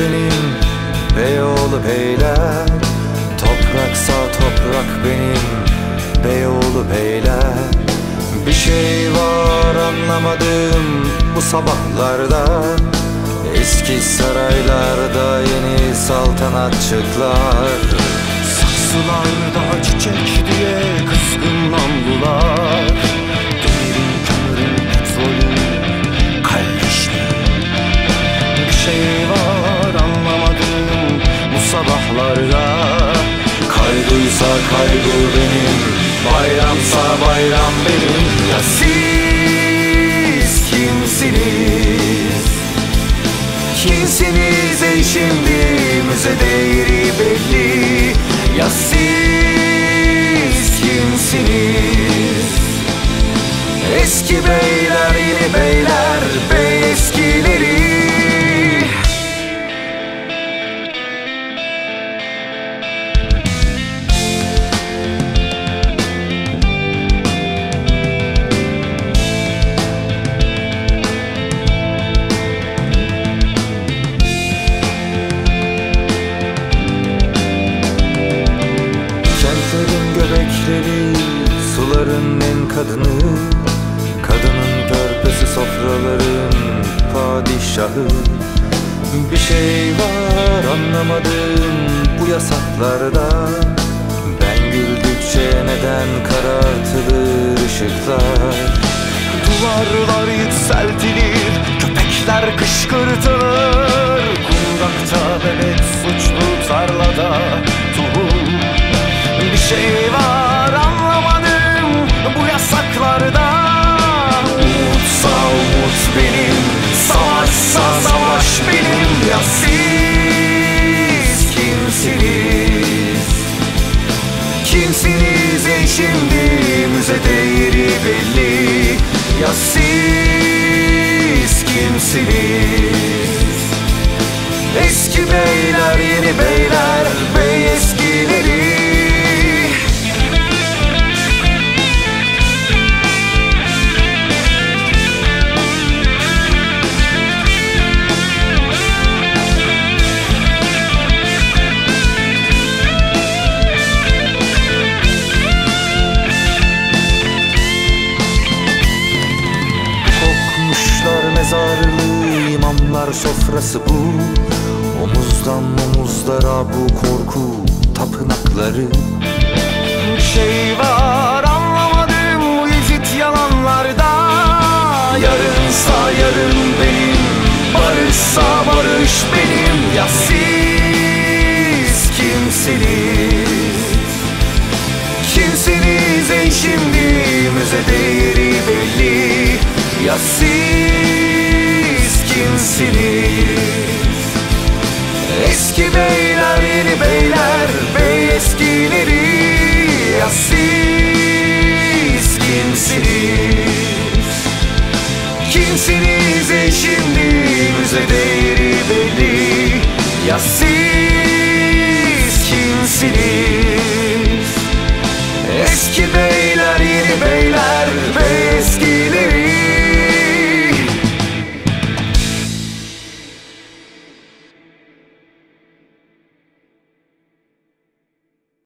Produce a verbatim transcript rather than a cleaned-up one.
benim, Beyoğlu beyler. Topraksa toprak benim, Beyoğlu beyler. Bir şey var anlamadım bu sabahlarda. Eski saraylarda yeni saltanatçıklar. Saksılarda çiçek diye kızgın namlular. Demirin, kömürün, petrolün kardeşliği. Bir şey var anlamadım bu sabahlarda. Kaygıysa kaygı benim, bayramsa bayram benim. Ya siz kimsiniz? Kimsiniz ey şimdi müze değeri belli. Ya siz kimsiniz? Eski beyler yeni beyler, bey eskileri. Suların en kadını, kadının körpesi sofraların padişahı. Bir şey var anlamadım bu yasaklarda. Ben güldükçe neden karartılır ışıklar? Duvarlar yükseltilir, köpekler kışkırtılır. Kundakta bebek suçlu, tarlada tohum. Bir şey var anlamadım bu yasaklarda. Umutsa umut benim, savaşsa savaş benim. Ya siz kimsiniz? Kimsiniz ey şimdi müze değeri belli. Ya siz kimsiniz? Eski beyler yeni beyler, bey eskileri. Mezarlığı, imamlar sofrası bu. Omuzdan omuzlara bu korku tapınakları. Bir şey var anlamadım bu Yezid yalanlarda. Yarınsa yarın benim, barışsa barış benim. Ya siz kimsiniz? Kimsiniz ey şimdi müze değeri belli. Ya siz kimsiniz? Eski beyler yeni beyler, bey eskileri. Ya siz kimsiniz? Kimsiniz ey şimdi müze değeri belli. Ya siz kimsiniz? Eski beyler yeni beyler, bey